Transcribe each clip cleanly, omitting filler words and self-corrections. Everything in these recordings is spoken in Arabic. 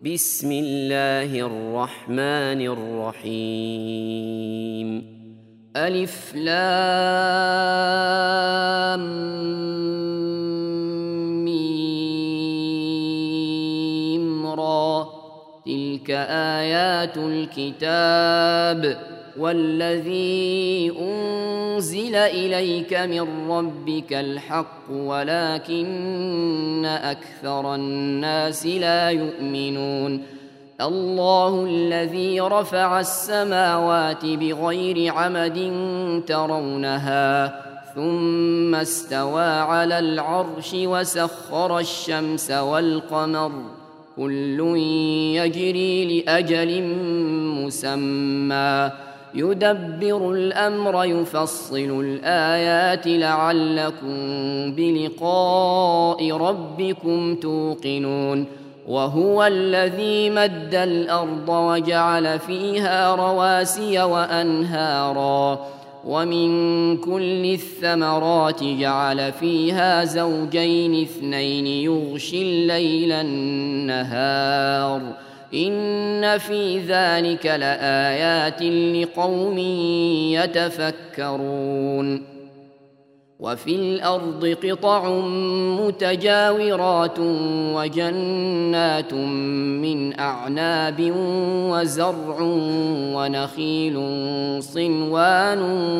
بسم الله الرحمن الرحيم ألف لام ميم را تلك آيات الكتاب والذي أنزل إليك من ربك الحق ولكن أكثر الناس لا يؤمنون الله الذي رفع السماوات بغير عمد ترونها ثم استوى على العرش وسخر الشمس والقمر كل يجري لأجل مسمى يدبر الأمر يفصل الآيات لعلكم بلقاء ربكم توقنون وهو الذي مد الأرض وجعل فيها رواسي وأنهارا ومن كل الثمرات جعل فيها زوجين اثنين يغشي الليل النهار إن في ذلك لآيات لقوم يتفكرون وفي الأرض قطع متجاورات وجنات من أعناب وزرع ونخيل صنوان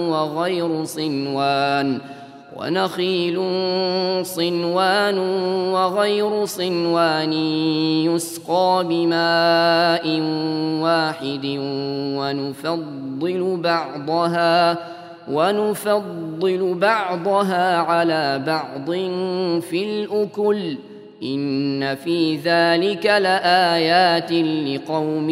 وغير صنوان يسقى بماء واحد ونفضل بعضها على بعض في الأكل إن في ذلك لآيات لقوم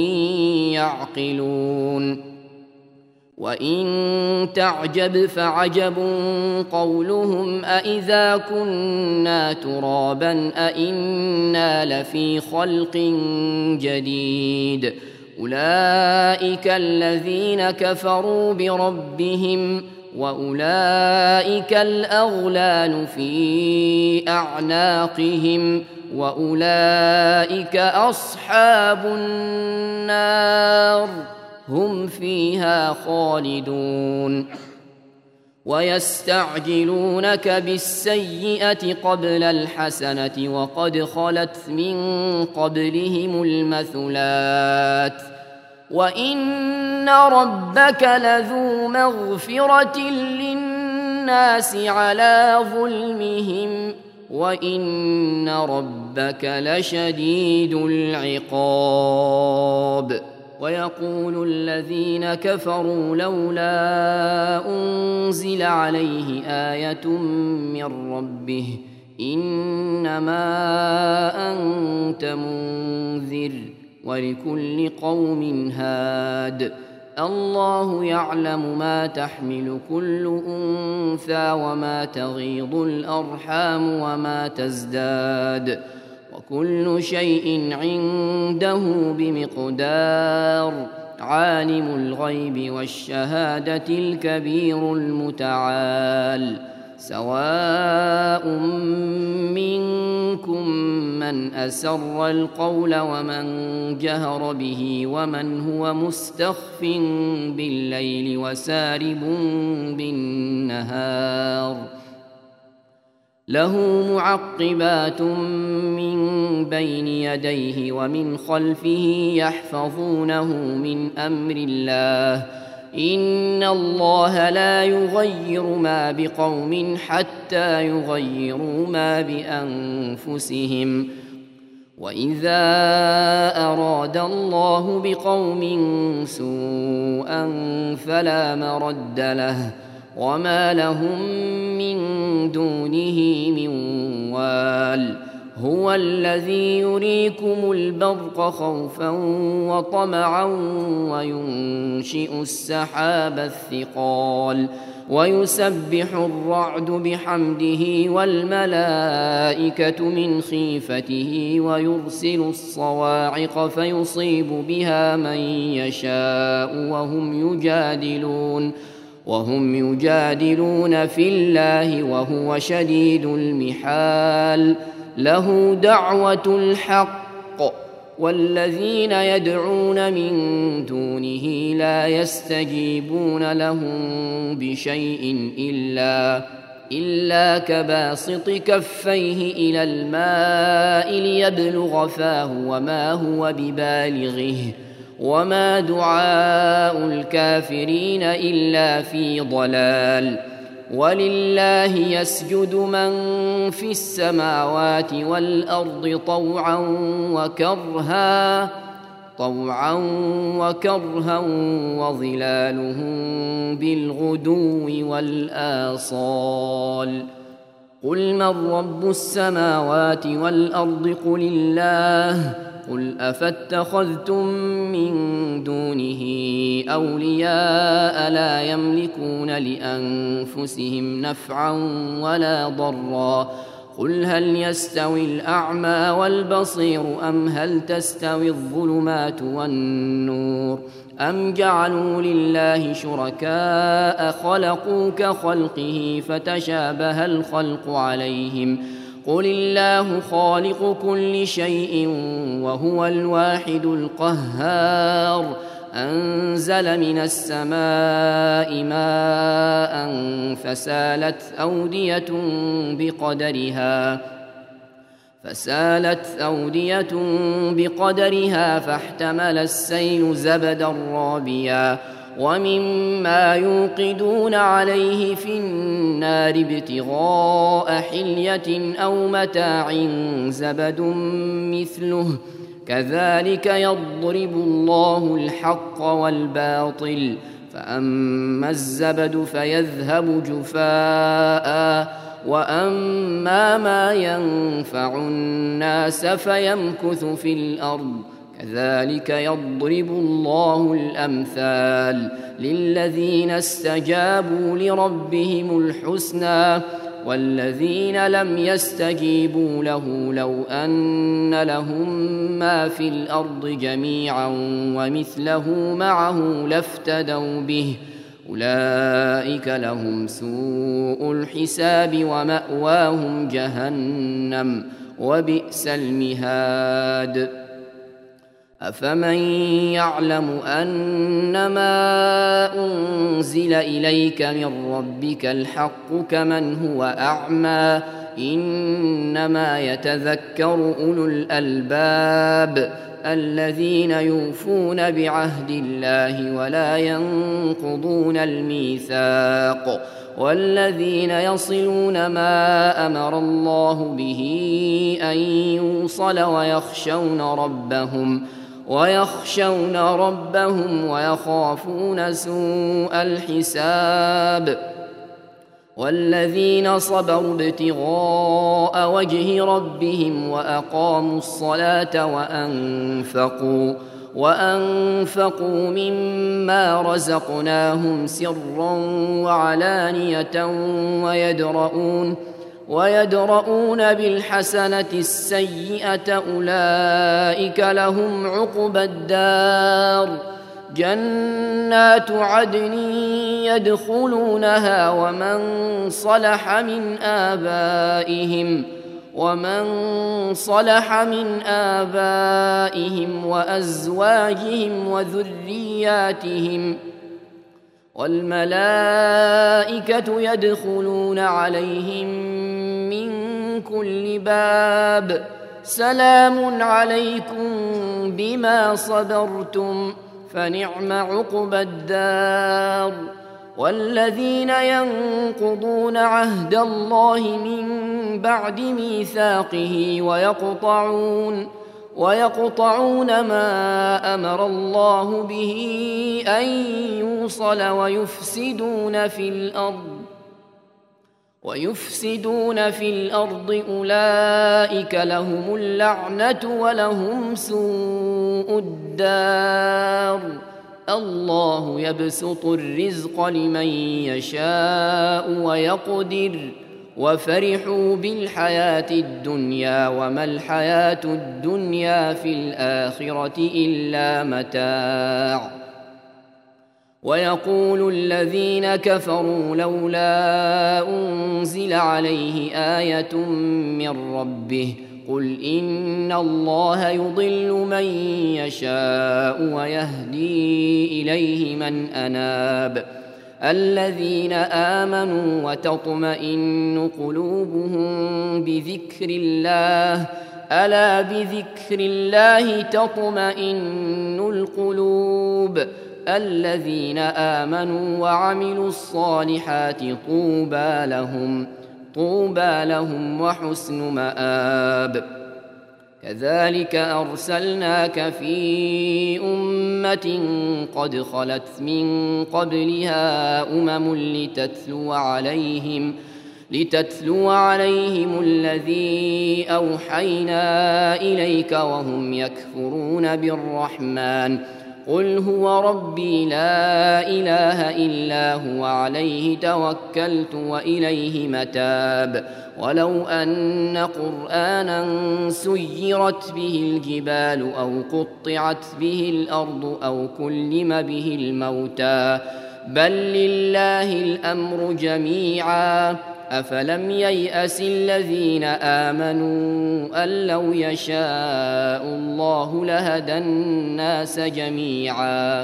يعقلون وإن تعجب فعجب قولهم أإذا كنا ترابا أإنا لفي خلق جديد أولئك الذين كفروا بربهم وأولئك الأغلال في أعناقهم وأولئك أصحاب النار هم فيها خالدون ويستعجلونك بالسيئة قبل الحسنة وقد خلت من قبلهم المثلات وإن ربك لذو مغفرة للناس على ظلمهم وإن ربك لشديد العقاب ويقول الذين كفروا لولا أنزل عليه آية من ربه إنما أنت منذر ولكل قوم هاد الله يعلم ما تحمل كل أنثى وما تغيض الأرحام وما تزداد وكل شيء عنده بمقدار عالم الغيب والشهادة الكبير المتعال سواء منكم من أسر القول ومن جهر به ومن هو مستخف بالليل وسارب بالنهار له معقبات من بين يديه ومن خلفه يحفظونه من أمر الله إن الله لا يغير ما بقوم حتى يغيروا ما بأنفسهم وإذا أراد الله بقوم سوءا فلا مرد له وما لهم من دونه من وال هو الذي يريكم البرق خوفا وطمعا وينشئ السحاب الثقال ويسبح الرعد بحمده والملائكة من خيفته ويرسل الصواعق فيصيب بها من يشاء وهم يجادلون في الله وهو شديد المحال له دعوة الحق والذين يدعون من دونه لا يستجيبون لهم بشيء إلا كباسط كفيه إلى الماء ليبلغ فاه وما هو ببالغه وما دعاء الكافرين إلا في ضلال. ولله يسجد من في السماوات والأرض طوعا وكرها وظلالهم بالغدو والآصال. قل من رب السماوات والأرض قل الله. قل أفاتخذتم من دونه أولياء لا يملكون لأنفسهم نفعا ولا ضرا. قل هل يستوي الأعمى والبصير أم هل تستوي الظلمات والنور أم جعلوا لله شركاء خلقوا كخلقه فتشابه الخلق عليهم. قل الله خالق كل شيء وهو الواحد القهار. أنزل من السماء ماء فسالت أودية بقدرها فاحتمل السيل زبدا رابيا ومما يوقدون عليه في النار ابتغاء حلية أو متاع زبد مثله كذلك يضرب الله الحق والباطل. فأما الزبد فيذهب جفاء وأما ما ينفع الناس فيمكث في الأرض كذلك يضرب الله الأمثال للذين استجابوا لربهم الحسنى والذين لم يستجيبوا له لو أن لهم ما في الأرض جميعا ومثله معه لافتدوا به أولئك لهم سوء الحساب ومأواهم جهنم وبئس المهاد. أفمن يعلم أنما أنزل إليك من ربك الحق كمن هو أعمى إنما يتذكر أولو الألباب الذين يوفون بعهد الله ولا ينقضون الميثاق والذين يصلون ما أمر الله به أن يوصل ويخشون ربهم ويخافون سوء الحساب. والذين صبروا ابتغاء وجه ربهم وأقاموا الصلاة وأنفقوا مما رزقناهم سرا وعلانية ويدرؤون بالحسنة السيئة أولئك لهم عقبى الدار جنات عدن يدخلونها ومن صلح من آبائهم وأزواجهم وذرياتهم والملائكة يدخلون عليهم من كل باب سلام عليكم بما صبرتم فنعم عقبى الدار. والذين ينقضون عهد الله من بعد ميثاقه ويقطعون ما أمر الله به أن يوصل ويفسدون في الأرض أولئك لهم اللعنة ولهم سوء الدار. الله يبسط الرزق لمن يشاء ويقدر وفرحوا بالحياة الدنيا وما الحياة الدنيا في الآخرة إلا متاع. ويقول الذين كفروا لولا أنزل عليه آية من ربه قل إن الله يضل من يشاء ويهدي إليه من أناب الذين آمنوا وتطمئن قلوبهم بذكر الله ألا بذكر الله تطمئن القلوب الذين آمنوا وعملوا الصالحات طوبى لهم وحسن مآب كذلك أرسلناك في أمة قد خلت من قبلها لتتلو عليهم الذي أوحينا إليك وهم يكفرون بالرحمن قل هو ربي لا إله إلا هو عليه توكلت وإليه متاب ولو أن قرآنا سيرت به الجبال أو قطعت به الأرض أو كلم به الموتى بل لله الأمر جميعا أفلم ييأس الذين آمنوا أن لو يشاء الله لهدى الناس جميعا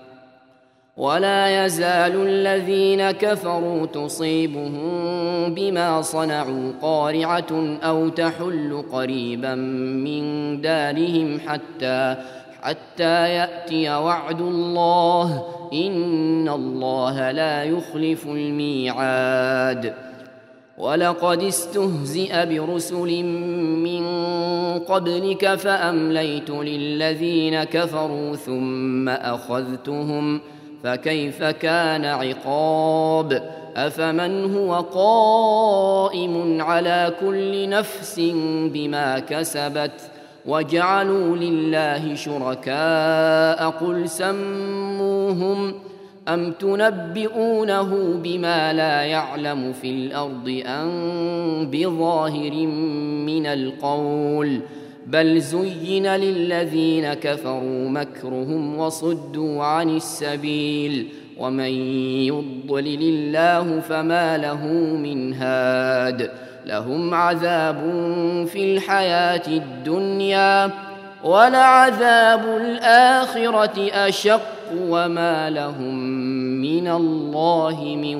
ولا يزال الذين كفروا تصيبهم بما صنعوا قارعة أو تحل قريبا من دارهم حتى يأتي وعد الله إن الله لا يخلف الميعاد ولقد استهزئ برسل من قبلك فأمليت للذين كفروا ثم أخذتهم فكيف كان عقاب أفمن هو قائم على كل نفس بما كسبت وجعلوا لله شركاء قل سموهم أم تنبئونه بما لا يعلم في الأرض أم بظاهر من القول بل زين للذين كفروا مكرهم وصدوا عن السبيل ومن يضلل الله فما له من هاد لهم عذاب في الحياة الدنيا ولعذاب الآخرة أشق وما لهم من الله من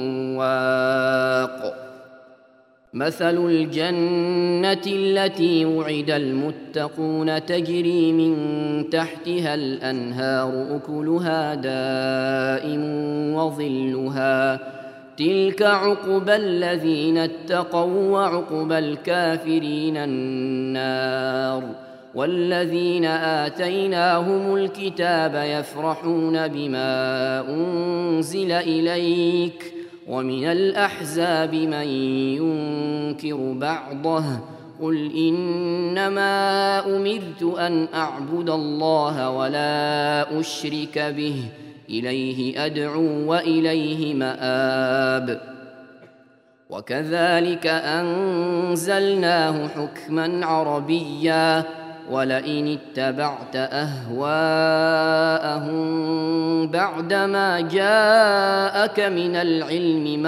واق مثل الجنة التي وعد المتقون تجري من تحتها الأنهار أكلها دائم وظلها تلك عقبى الذين اتقوا وعقبى الكافرين النار والذين آتيناهم الكتاب يفرحون بما أنزل إليك ومن الأحزاب من ينكر بعضه قل إنما أمرت أن أعبد الله ولا أشرك به إليه أدعو وإليه مآب وكذلك أنزلناه حكما عربيا ولئن اتبعت أهواءهم بعدما جاءك من العلم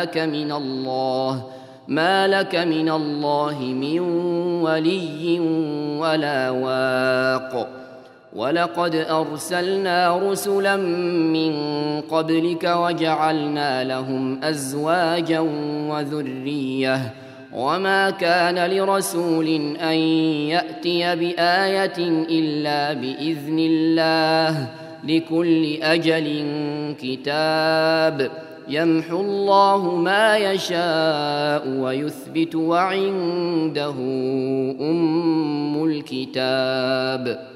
ما لك من الله من ولي ولا واق ولقد أرسلنا رسلا من قبلك وجعلنا لهم أزواجا وذرية وما كان لرسول أن يأتي بآية إلا بإذن الله لكل أجل كتاب يمحو الله ما يشاء ويثبت وعنده أم الكتاب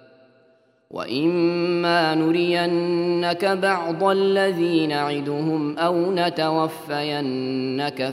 وإما نرينك بعض الذي نعدهم أو نتوفينك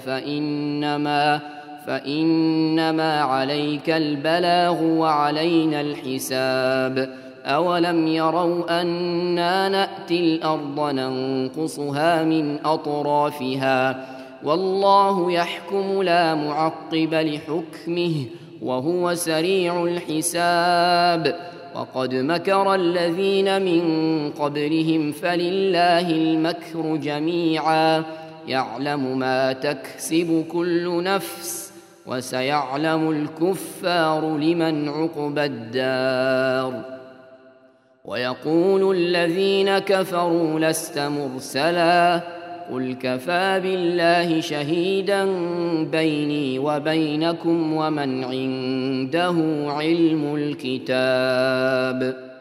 فإنما عليك البلاغ وعلينا الحساب أولم يروا أنا نأتي الأرض ننقصها من أطرافها والله يحكم لا معقب لحكمه وهو سريع الحساب وقد مكر الذين من قبلهم فلله المكر جميعا يعلم ما تكسب كل نفس وسيعلم الكفار لمن عقبى الدار ويقول الذين كفروا لست مرسلا قل كفى بالله شهيدا بيني وبينكم ومن عنده علم الكتاب